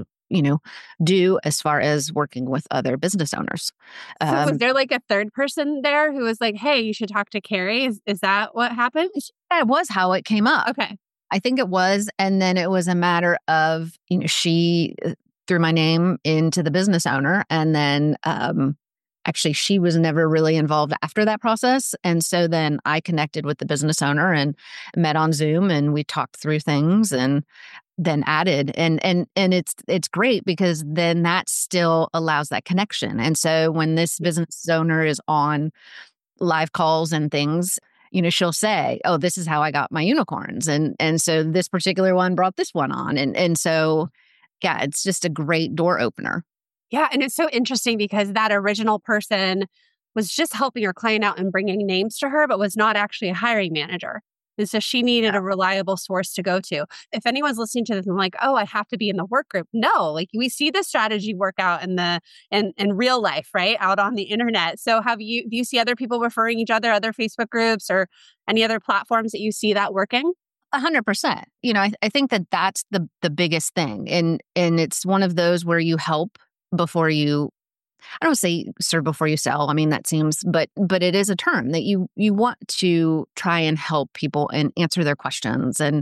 do as far as working with other business owners. So was there like a third person there who was like, hey, you should talk to Carrie? Is that what happened? That was how it came up. Okay. I think it was. And then it was a matter of, she threw my name into the business owner. And then actually, she was never really involved after that process. And so then I connected with the business owner and met on Zoom and we talked through things and then added. And it's great because then that still allows that connection. And so when this business owner is on live calls and things, she'll say, oh, this is how I got my unicorns. And so this particular one brought this one on. And so, yeah, it's just a great door opener. Yeah. And it's so interesting because that original person was just helping her client out and bringing names to her, but was not actually a hiring manager. And so she needed a reliable source to go to. If anyone's listening to this and like, oh, I have to be in the work group. No, like we see this strategy work out in real life, right? Out on the internet. So do you see other people referring each other, other Facebook groups or any other platforms that you see that working? 100%. I think that that's the biggest thing. And it's one of those where you help before you, I don't say serve before you sell. I mean, that seems, but it is a term that you want to try and help people and answer their questions and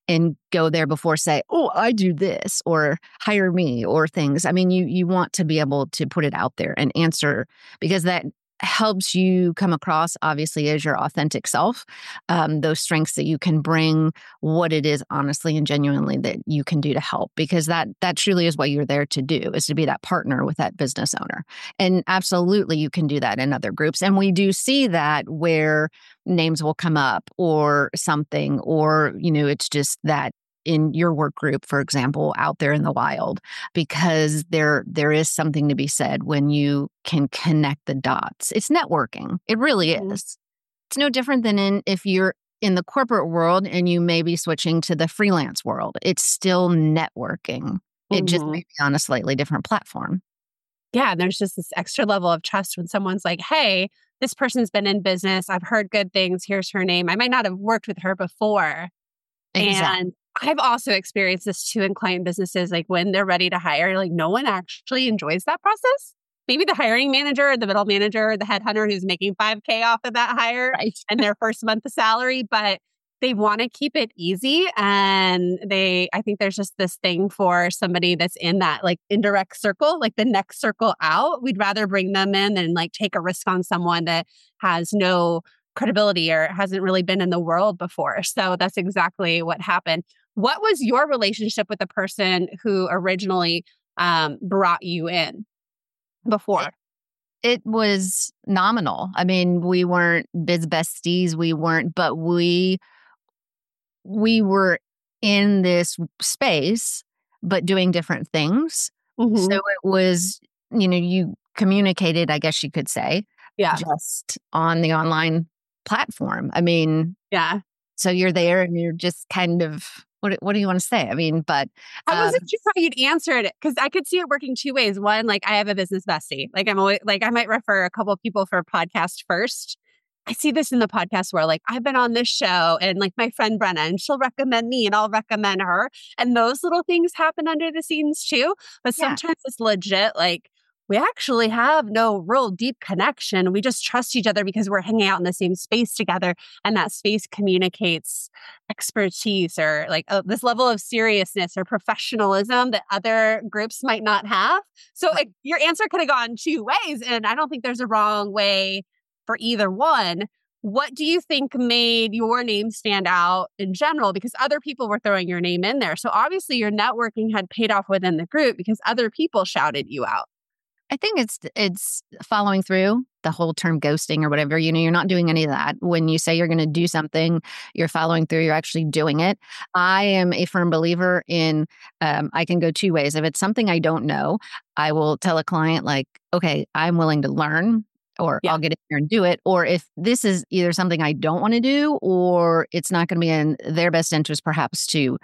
go there before say, oh, I do this or hire me or things. I mean, you want to be able to put it out there and answer because that helps you come across, obviously, as your authentic self, those strengths that you can bring, what it is honestly and genuinely that you can do to help, because that truly is what you're there to do, is to be that partner with that business owner. And absolutely, you can do that in other groups. And we do see that where names will come up or something, or, it's just that in your work group, for example, out there in the wild, because there is something to be said when you can connect the dots. It's networking. It really is. It's no different than if you're in the corporate world and you may be switching to the freelance world. It's still networking. It just may be on a slightly different platform. Yeah. And there's just this extra level of trust when someone's like, hey, this person's been in business. I've heard good things. Here's her name. I might not have worked with her before. Exactly. And I've also experienced this too in client businesses, like when they're ready to hire, like no one actually enjoys that process. Maybe the hiring manager, or the middle manager, or the headhunter who's making $5,000 off of that hire and their first month of salary, but they want to keep it easy. And I think there's just this thing for somebody that's in that like indirect circle, like the next circle out. We'd rather bring them in than like take a risk on someone that has no credibility or hasn't really been in the world before. So that's exactly what happened. What was your relationship with the person who originally brought you in before? It was nominal. I mean, we weren't biz besties. We weren't, but we were in this space, but doing different things. So it was, you communicated, I guess you could say, just on the online platform. I mean, yeah. So you're there and you're just kind of, what do you want to say? I mean, but I wasn't sure how you'd answer it because I could see it working two ways. One, like I have a business bestie. Like I'm always like I might refer a couple of people for a podcast first. I see this in the podcast world. Like I've been on this show and like my friend Brenna, and she'll recommend me and I'll recommend her. And those little things happen under the scenes too. But sometimes it's legit. Like we actually have no real deep connection. We just trust each other because we're hanging out in the same space together. And that space communicates expertise or like this level of seriousness or professionalism that other groups might not have. So like, your answer could have gone two ways. And I don't think there's a wrong way for either one. what do you think made your name stand out in general? Because other people were throwing your name in there. So obviously your networking had paid off within the group because other people shouted you out. I think it's following through. The whole term ghosting or whatever, you're not doing any of that. When you say you're going to do something, you're following through, you're actually doing it. I am a firm believer in, I can go two ways. If it's something I don't know, I will tell a client like, okay, I'm willing to learn, or I'll get in here and do it. Or if this is either something I don't want to do, or it's not going to be in their best interest, perhaps to,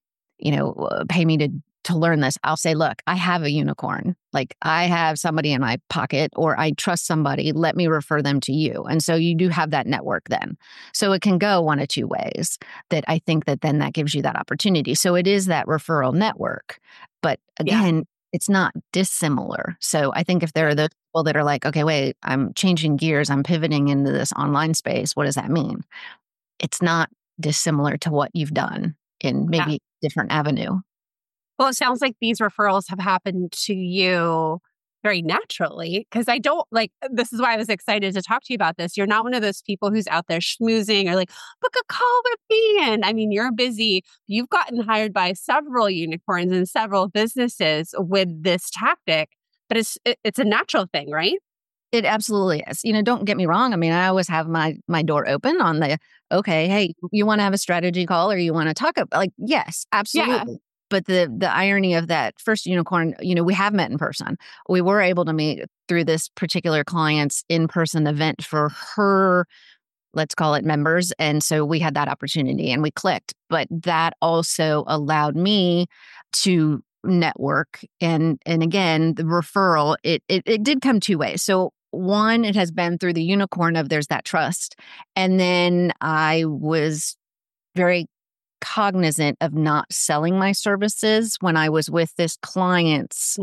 pay me to learn this, I'll say, look, I have a unicorn. Like I have somebody in my pocket, or I trust somebody, let me refer them to you. And so you do have that network then. So it can go one of two ways that I think that then that gives you that opportunity. So it is that referral network. But again, it's not dissimilar. So I think if there are those people that are like, okay, wait, I'm changing gears, I'm pivoting into this online space, what does that mean? It's not dissimilar to what you've done in maybe a different avenue. Well, it sounds like these referrals have happened to you very naturally, because this is why I was excited to talk to you about this. You're not one of those people who's out there schmoozing or like, book a call with me. And I mean, you're busy. You've gotten hired by several unicorns and several businesses with this tactic, but it's a natural thing, right? It absolutely is. Don't get me wrong. I mean, I always have my door open on the, okay, hey, you want to have a strategy call or you want to talk about, like, yes, absolutely. Yeah. But the irony of that first unicorn, we have met in person. We were able to meet through this particular client's in-person event for her, let's call it members. And so we had that opportunity and we clicked. But that also allowed me to network. And again, the referral, it did come two ways. So one, it has been through the unicorn of there's that trust. And then I was very cognizant of not selling my services when I was with this clients,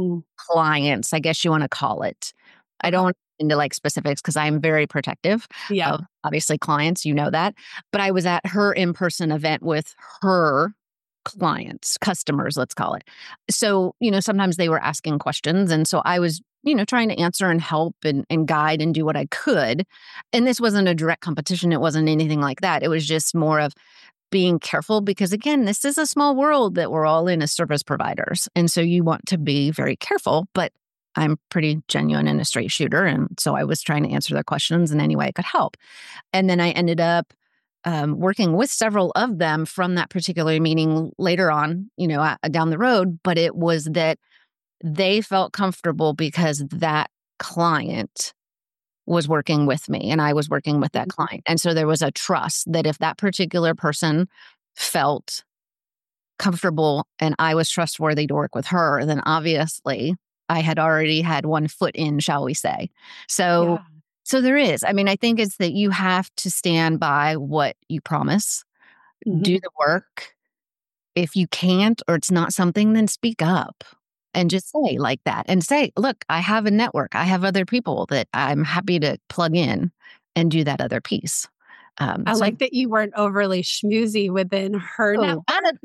I guess you want to call it. I don't want to get into like specifics because I'm very protective of obviously clients, that. But I was at her in-person event with her clients, customers, let's call it. So, sometimes they were asking questions. And so I was, trying to answer and help and guide and do what I could. And this wasn't a direct competition. It wasn't anything like that. It was just more of being careful because, again, this is a small world that we're all in as service providers. And so you want to be very careful, but I'm pretty genuine and a straight shooter. And so I was trying to answer their questions in any way I could help. And then I ended up working with several of them from that particular meeting later on, down the road. But it was that they felt comfortable because that client was working with me and I was working with that client. And so there was a trust that if that particular person felt comfortable and I was trustworthy to work with her, then obviously I had already had one foot in, shall we say. So there is. I mean, I think it's that you have to stand by what you promise, do the work. If you can't or it's not something, then speak up. And just say like that and say, look, I have a network. I have other people that I'm happy to plug in and do that other piece. I like that you weren't overly schmoozy within her network.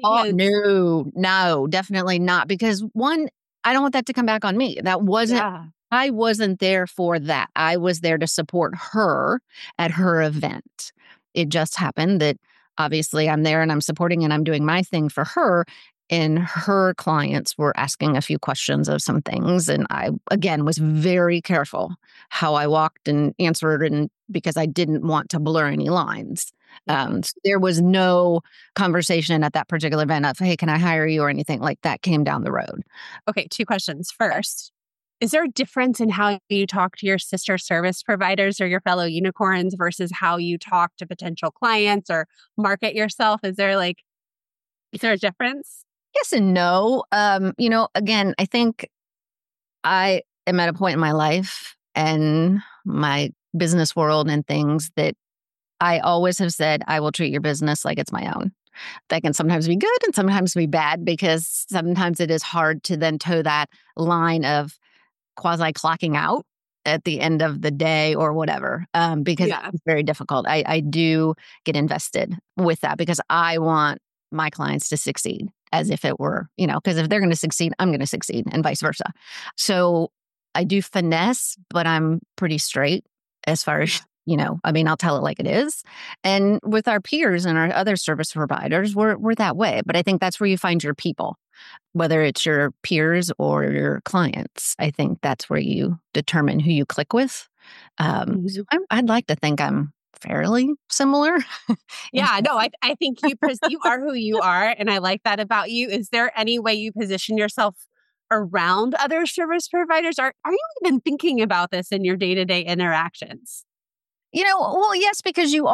No, definitely not. Because one, I don't want that to come back on me. That wasn't, I wasn't there for that. I was there to support her at her event. It just happened that obviously I'm there and I'm supporting and I'm doing my thing for her. And her clients were asking a few questions of some things. And I, again, was very careful how I walked and answered, and because I didn't want to blur any lines. So there was no conversation at that particular event of, hey, can I hire you or anything like that came down the road. Okay, two questions. First, is there a difference in how you talk to your sister service providers or your fellow unicorns versus how you talk to potential clients or market yourself? Is there a difference? Yes and no. Again, I think I am at a point in my life and my business world and things that I always have said, I will treat your business like it's my own. That can sometimes be good and sometimes be bad because sometimes it is hard to then toe that line of quasi clocking out at the end of the day or whatever, because it's very difficult. I do get invested with that because I want my clients to succeed as if it were, because if they're going to succeed, I'm going to succeed and vice versa. So I do finesse, but I'm pretty straight as far as I'll tell it like it is. And with our peers and our other service providers, we're that way. But I think that's where you find your people, whether it's your peers or your clients. I think that's where you determine who you click with. So I'd like to think I'm fairly similar. Yeah, no, I think you are who you are. And I like that about you. Is there any way you position yourself around other service providers? Are you even thinking about this in your day-to-day interactions? Well, yes, because you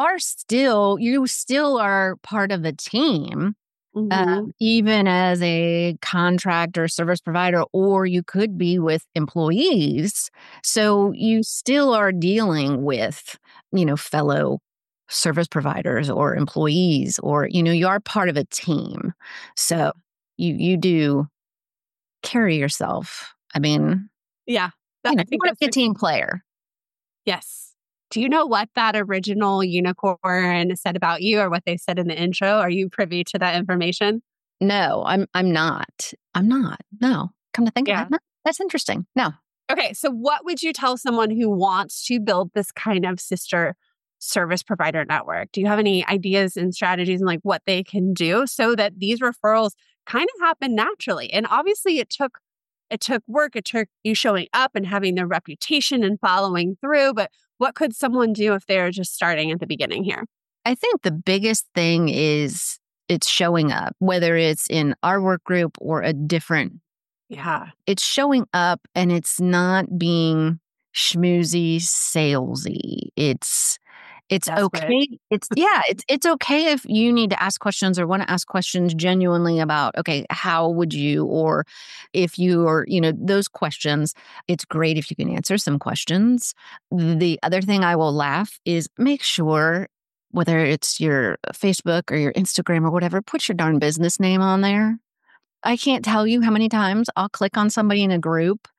still are part of a team, even as a contractor, service provider, or you could be with employees. So you still are dealing with, fellow service providers or employees, or, you are part of a team. So you do carry yourself. I mean, yeah, you want to be a team player. Yes. Do you know what that original unicorn said about you, or what they said in the intro? Are you privy to that information? No, I'm not. No. Come to think of it, no, that's interesting. No. Okay, so what would you tell someone who wants to build this kind of sister service provider network? Do you have any ideas and strategies and what they can do so that these referrals kind of happen naturally? And obviously it took work. It took you showing up and having the reputation and following through. But what could someone do if they're just starting at the beginning here? I think the biggest thing is it's showing up, whether it's in our work group or a different. Yeah. It's showing up and it's not being schmoozy, salesy. It's Desperate. okay. It's okay if you need to ask questions or want to ask questions genuinely about, okay, how would you, or if you are, those questions. It's great if you can answer some questions. The other thing I will laugh is make sure, whether it's your Facebook or your Instagram or whatever, put your darn business name on there. I can't tell you how many times I'll click on somebody in a group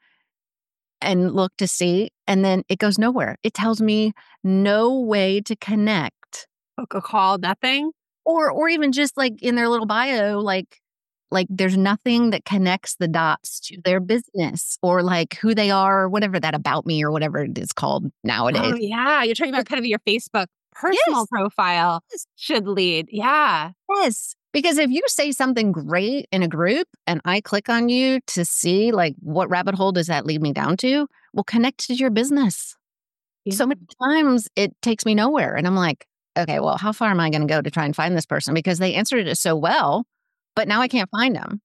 and look to see, and then it goes nowhere. It tells me no way to connect. Book a call, nothing? Or even just in their little bio, like there's nothing that connects the dots to their business or who they are or whatever, that about me or whatever it is called nowadays. Oh, yeah. You're talking about kind of your Facebook personal profile should lead. Yeah. Yes. Because if you say something great in a group and I click on you to see what rabbit hole does that lead me down to, well, connect to your business. Yeah. So many times it takes me nowhere. And I'm like, okay, well, how far am I going to go to try and find this person? Because they answered it so well, but now I can't find them.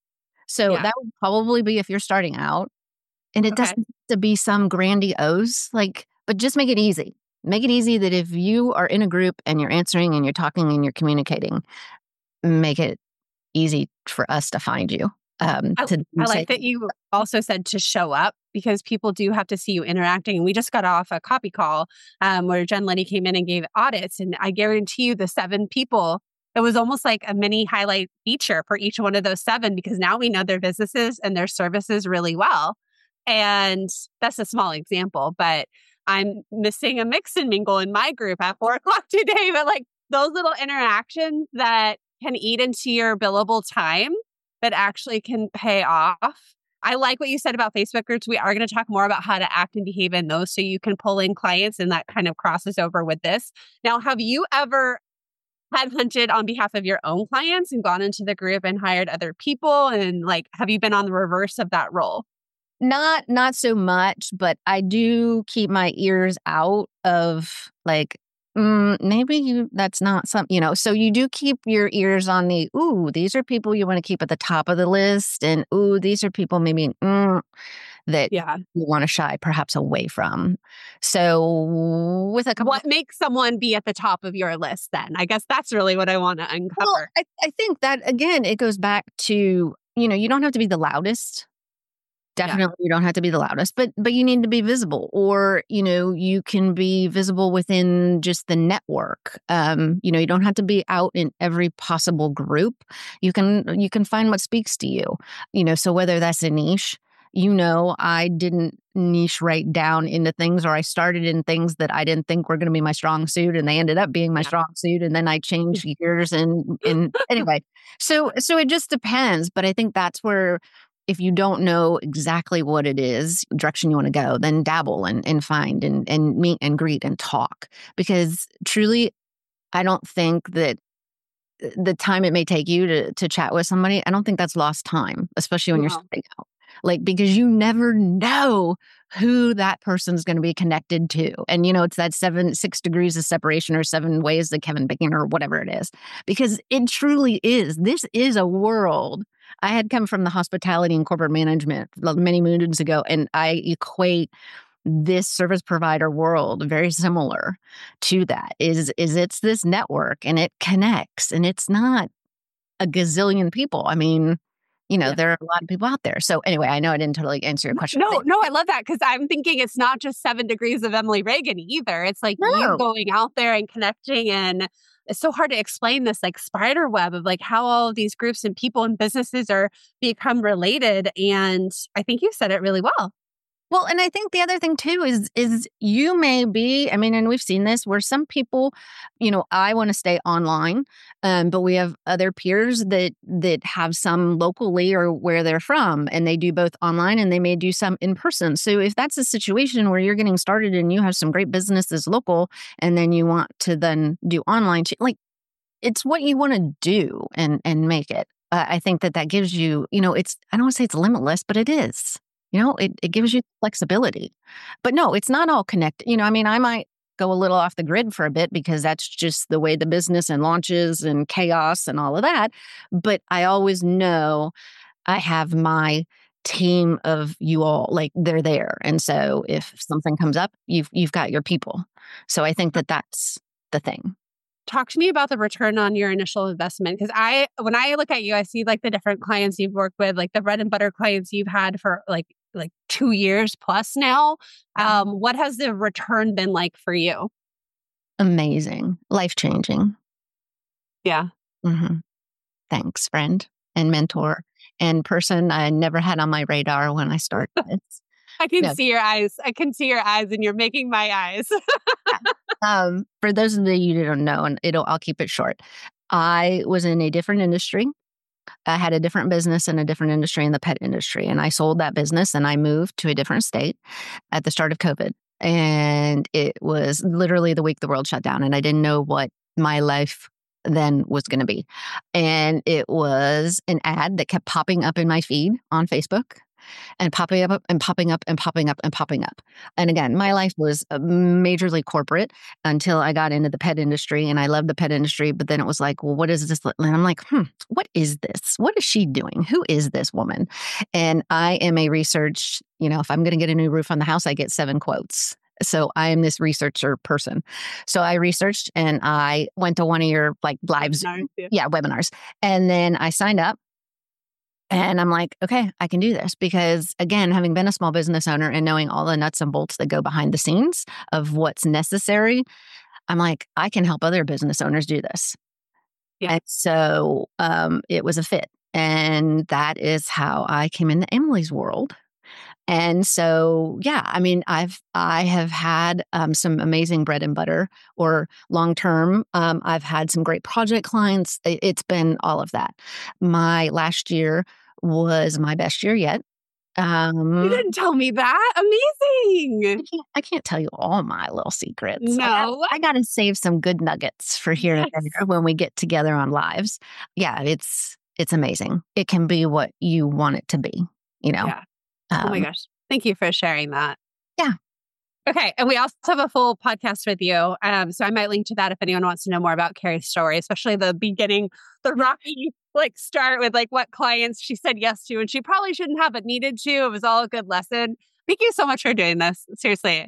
So that would probably be if you're starting out. And it doesn't have to be some grandiose, but just make it easy. Make it easy that if you are in a group and you're answering and you're talking and you're communicating, make it easy for us to find you. I like that you also said to show up, because people do have to see you interacting. And we just got off a copy call where Jen Liddy came in and gave audits. And I guarantee you the 7 people, it was almost like a mini highlight feature for each one of those 7, because now we know their businesses and their services really well. And that's a small example, but I'm missing a mix and mingle in my group at 4:00 today. But those little interactions that can eat into your billable time that actually can pay off. I like what you said about Facebook groups. We are going to talk more about how to act and behave in those so you can pull in clients, and that kind of crosses over with this. Now, have you ever headhunted on behalf of your own clients and gone into the group and hired other people? And have you been on the reverse of that role? Not so much, but I do keep my ears out of maybe that's not something, so you do keep your ears on these are people you want to keep at the top of the list. And, these are people maybe that you want to shy perhaps away from. So with a couple. What makes someone be at the top of your list then? I guess that's really what I want to uncover. Well, I think that, again, it goes back to, you don't have to be the loudest. Definitely, you don't have to be the loudest, but you need to be visible, or, you can be visible within just the network. You don't have to be out in every possible group. You can find what speaks to you, so whether that's a niche, I didn't niche right down into things, or I started in things that I didn't think were going to be my strong suit, and they ended up being my strong suit. And then I changed gears and anyway, so it just depends. But I think that's where if you don't know exactly what it is, direction you want to go, then dabble and find and meet and greet and talk. Because truly, I don't think that the time it may take you to chat with somebody, I don't think that's lost time, especially when you're starting out. Like, because you never know who that person's going to be connected to. And, it's that 6 degrees of separation or 7 ways that Kevin Bacon or whatever it is, because it truly is. This is a world. I had come from the hospitality and corporate management many moons ago, and I equate this service provider world very similar to that. Is it's this network and it connects, and it's not a gazillion people. I mean, there are a lot of people out there. So anyway, I know I didn't totally answer your question. No, I love that, because I'm thinking it's not just 7 degrees of Emily Reagan either. It's like you going out there and connecting, and it's so hard to explain this like spider web of like how all of these groups and people and businesses are become related. And I think you said it really well. Well, and I think the other thing too is you may be, and we've seen this where some people, I want to stay online, but we have other peers that have some locally or where they're from, and they do both online and they may do some in person. So if that's a situation where you're getting started and you have some great businesses local, and then you want to then do online, like it's what you want to do and make it. I think that gives you, I don't want to say it's limitless, but it is. It gives you flexibility. But no, it's not all connected. I might go a little off the grid for a bit because that's just the way the business and launches and chaos and all of that. But I always know I have my team of you all, like they're there. And so if something comes up, you've got your people. So I think that's the thing. Talk to me about the return on your initial investment. Because when I look at you, I see like the different clients you've worked with, like the bread and butter clients you've had for like 2 years plus now. What has the return been like for you? Amazing. Life-changing. Yeah. Mm-hmm. Thanks, friend and mentor and person I never had on my radar when I started. I can see your eyes. I can see your eyes, and you're making my eyes. For those of you who don't know, and I'll keep it short. I was in a different industry. I had a different business in a different industry, in the pet industry, and I sold that business and I moved to a different state at the start of COVID. And it was literally the week the world shut down, and I didn't know what my life then was going to be. And it was an ad that kept popping up in my feed on Facebook. And popping up and popping up and popping up and popping up. And again, my life was majorly corporate until I got into the pet industry, and I loved the pet industry. But then it was like, well, what is this? And I'm like, what is this? What is she doing? Who is this woman? And I am a research, if I'm going to get a new roof on the house, I get 7 quotes. So I am this researcher person. So I researched and I went to one of your like lives, webinars. And then I signed up. And I'm like, okay, I can do this because, again, having been a small business owner and knowing all the nuts and bolts that go behind the scenes of what's necessary, I'm like, I can help other business owners do this. Yeah. And so it was a fit. And that is how I came into Emily's world. And so, I have had some amazing bread and butter or long-term. I've had some great project clients. It's been all of that. My last year was my best year yet. You didn't tell me that. Amazing. I can't tell you all my little secrets. No. I got to save some good nuggets for here and there when we get together on lives. Yeah, it's amazing. It can be what you want it to be, Yeah. Oh my gosh. Thank you for sharing that. Yeah. Okay. And we also have a full podcast with you. So I might link to that if anyone wants to know more about Carrie's story, especially the beginning, the rocky start with what clients she said yes to, and she probably shouldn't have, but needed to. It was all a good lesson. Thank you so much for doing this. Seriously.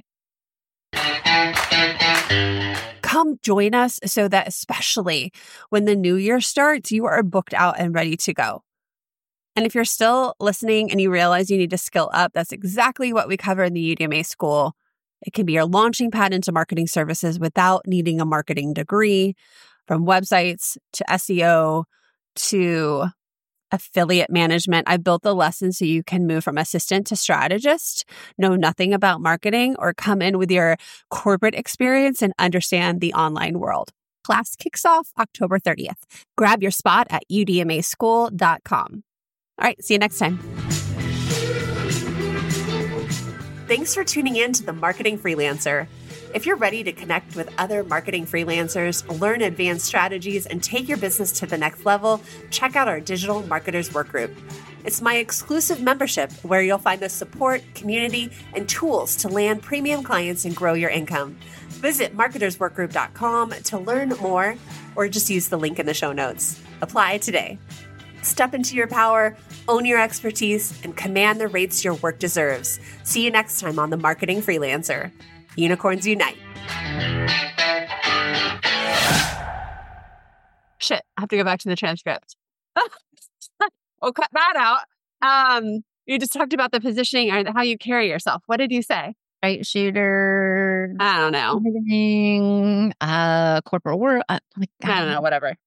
Come join us so that especially when the new year starts, you are booked out and ready to go. And if you're still listening and you realize you need to skill up, that's exactly what we cover in the UDMA school. It can be your launching pad into marketing services without needing a marketing degree, from websites to SEO to affiliate management. I built the lesson so you can move from assistant to strategist, know nothing about marketing, or come in with your corporate experience and understand the online world. Class kicks off October 30th. Grab your spot at udmaschool.com. All right, see you next time. Thanks for tuning in to the Marketing Freelancer. If you're ready to connect with other marketing freelancers, learn advanced strategies, and take your business to the next level, check out our Digital Marketers Workgroup. It's my exclusive membership where you'll find the support, community, and tools to land premium clients and grow your income. Visit marketersworkgroup.com to learn more or just use the link in the show notes. Apply today. Step into your power, own your expertise, and command the rates your work deserves. See you next time on The Marketing Freelancer. Unicorns Unite. Shit, I have to go back to the transcript. We'll cut that out. You just talked about the positioning or how you carry yourself. What did you say? Right shooter. I don't know. Corporate work. I don't know, whatever.